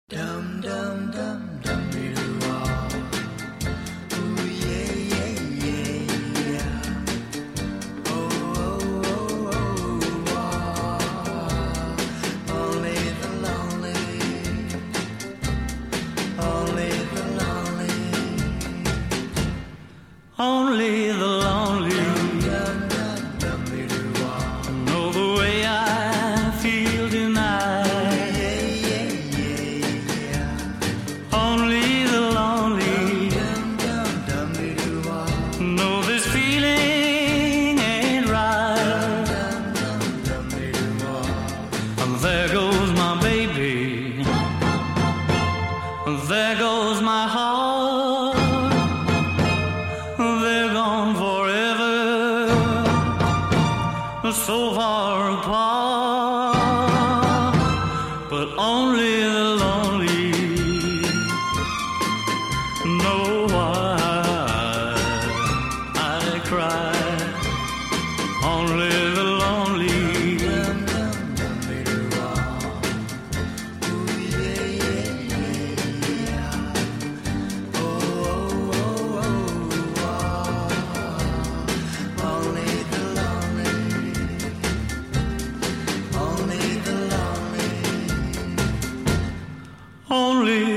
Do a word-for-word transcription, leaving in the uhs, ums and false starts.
Dum dum dum dum dee doo ah. Ooh yeah yeah yeah yeah. Oh oh oh oh ah. Only the lonely, only the lonely, only the lonely. Dum dum dum dee doo ah. Know the way I feel tonight. There goes my baby, there goes my heart, they're gone forever, so far apart, but only the lonely know why I cry, only the lonely. Only